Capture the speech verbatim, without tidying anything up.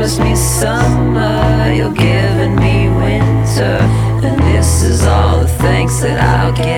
promised me summer, you're giving me winter, and this is all the thanks that I'll get.